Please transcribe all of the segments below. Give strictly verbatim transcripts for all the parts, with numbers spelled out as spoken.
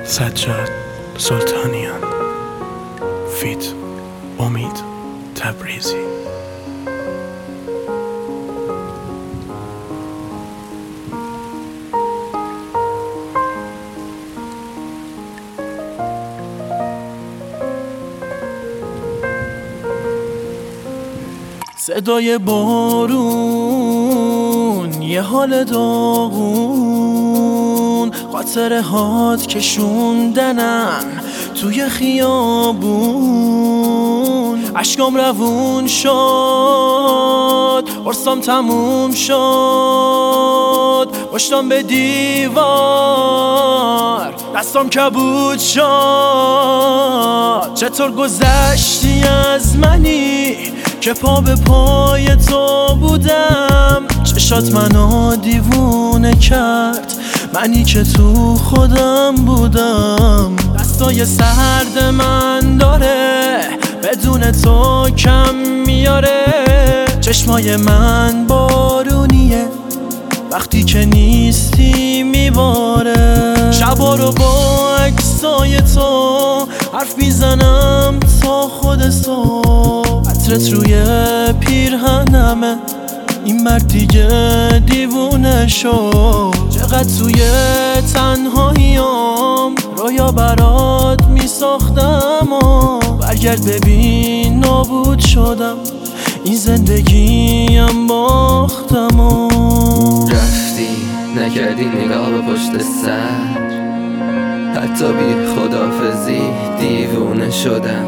سجاد سلطانیان فیت امید تبریزی. صدای بارون، یه حال داغون، خاطره هات کشوندنم توی خیابون. عشقام روون شد، قرصام تموم شد، پشتم به دیوار، دستام کبود شد. چطور گذشتی از منی که پا به پای تو بودم؟ چشات منو دیوونه کرد، منی که تو خودم بودم. دستای سرد من داره بدون تو کم میاره، چشمای من بارونیه وقتی که نیستی میباره. شبا رو با عکسای تو حرف میزنم تا خود صبح، عطرت روی پیرهنمه، این مرد دیگه دیوونه شد. چقدر توی تنهاییام رویا برات میساختم و برگرد ببین نابود شدم، این زندگیم باختم و رفتی نکردی نگاه به پشت سر، حتی بی خدافزی دیوونه شدم.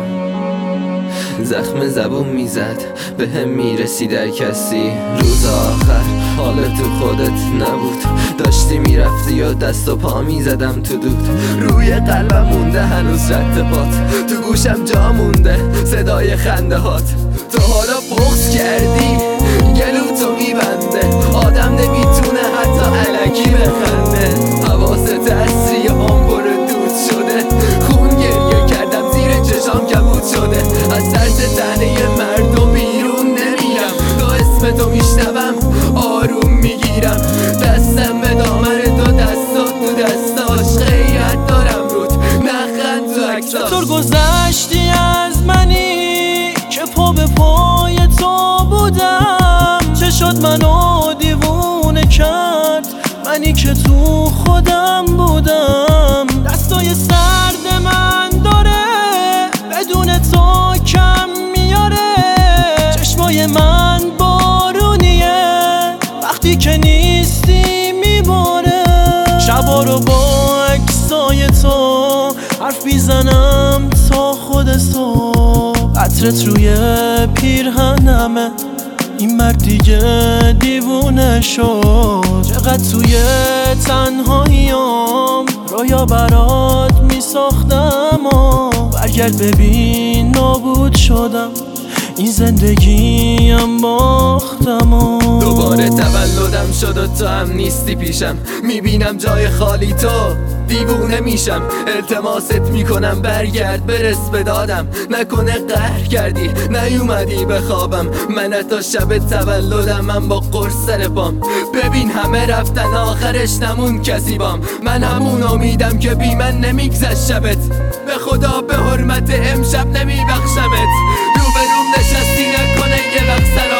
زخم زبون میزد به هم میرسی در کسی، روز آخر حال تو خودت نبود، داشتی میرفتی و دست و پا میزدم تو دود. روی قلبم مونده هنوز رد پات، تو گوشم جا مونده صدای خنده هات. تو حالا بغض کردی گلو تو میبنده، آدم نمیتونه حتی الکی بخنده. حواست اصری آمبر دود شده، خون گریه کردم زیر چشام کبود شده. از ترس تنه مردم بیرون نمیرم، تا اسم تو میشنوم آروم میگیرم. دستم به دامن تو، دستات تو دستاش، خیلیت دارم رود نخند تو عکساش. چطور گذشتی از منی که پا به پای تو بودم؟ چه شد منو دیوونه کرد، منی که تو خودم بودم. دستای سرد من داره بدون تو کم میاره، چشمای من بارونیه وقتی که نیستی میباره. شبا رو با عکسای تو حرف میزنم تا خود صبح، عطرت روی پیرهنمه، این مرد دیگه دیوونه شد. چقدر توی تنهاییام رویا برات میساختم و برگرد ببین نابود شدم، این زندگیم باختم و دوباره تولدم شد و تو هم نیستی پیشم، میبینم جای خالی تو دیوونه میشم. التماست میکنم برگرد برس به دادم، نکنه قهر کردی نیومدی به خوابم. من تا شب تولدم من با قرص سر پام، ببین همه رفتن آخرش نمون کسی بام. من همون امیدم که بی من نمیگذشت شبت، به خدا به حرمت امشب نمیبخشمت. رو به روم نشستی نکنه یه وقت